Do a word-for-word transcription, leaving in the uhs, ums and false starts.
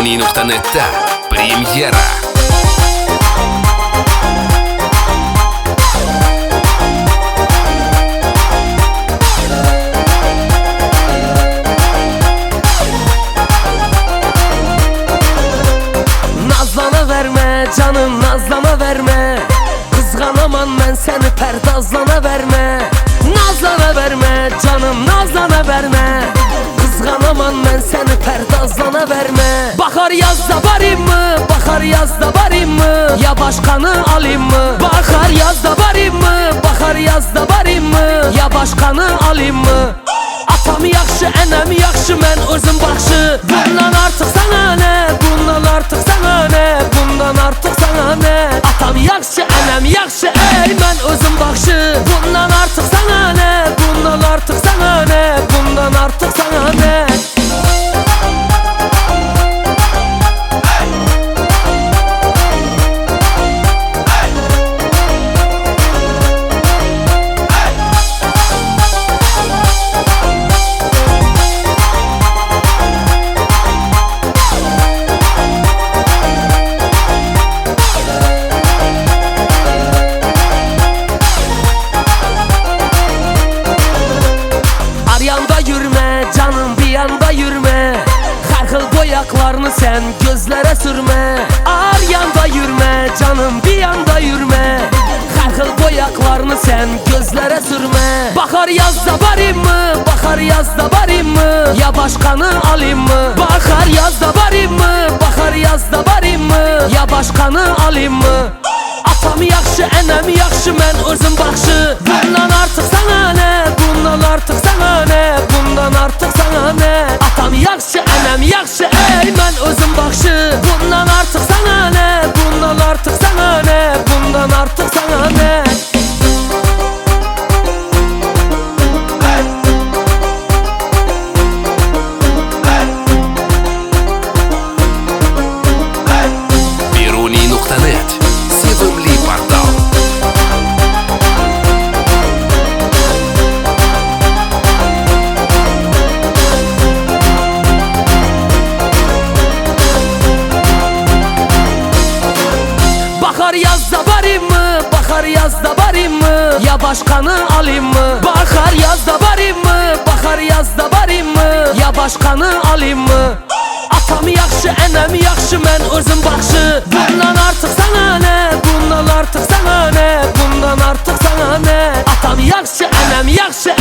Biruni nokta net'te premyera. Nazlana verme canım, nazlana verme. Kızganaman ben seni, perdazlana verme. Nazlana verme canım, nazlana verme. Kızganaman ben seni, perdazlana verme. Bahar yazda varayım mı, bahar yazda varayım mı? Ya başkanı alayım mı? Bahar yazda varayım mı, bahar yazda varayım mı? Ya başkanı alayım mı? Atam yaxşı, enəm yaxşı, mən özüm baxşı. Bundan artıq sana ne, bundan artıq sana ne, bundan artıq sana ne? Atam yaxşı, enəm yaxşı, ey mən özüm baxşı. Bundan artıq sana ne, bundan artıq sana ne, bundan artıq sana ne? Yanda yürüme canım, bir yanda yürüme. Xarxıl boyaklarını sen gözlere sürme. Ar yanda yürüme canım, bir yanda yürüme. Xarxıl boyaklarını sen gözlere sürme. Bahar yazda varayım mı, bahar yazda varayım mı? Ya başkanı alayım mı? Bahar yazda varayım mı, bahar yazda varayım mı? Ya başkanı alayım mı? Atam yaxşı, enəm yaxşı, mən özüm baxşı. Bundan artıq sana ne, bundan artıq sana ne, bundan artıq sana ne? Atam yaxşı, enəm yaxşı, ey mən özüm baxşı. Bundan artıq sana ne, bundan artıq sana ne, bundan artıq sana ne? Biruni nokta net sevimli portal. Bahar yazda varayım mı, bahar yazda varayım mı? Ya başkanı alayım mı? Bahar yazda varayım mı, bahar yazda varayım mı? Ya başkanı alayım mı? Atam yaxşı, enəm yaxşı, mən özüm baxşı. Bundan artıq sana ne, bundan artıq sana ne, bundan artıq sana ne? Atam yaxşı, enəm yaxşı,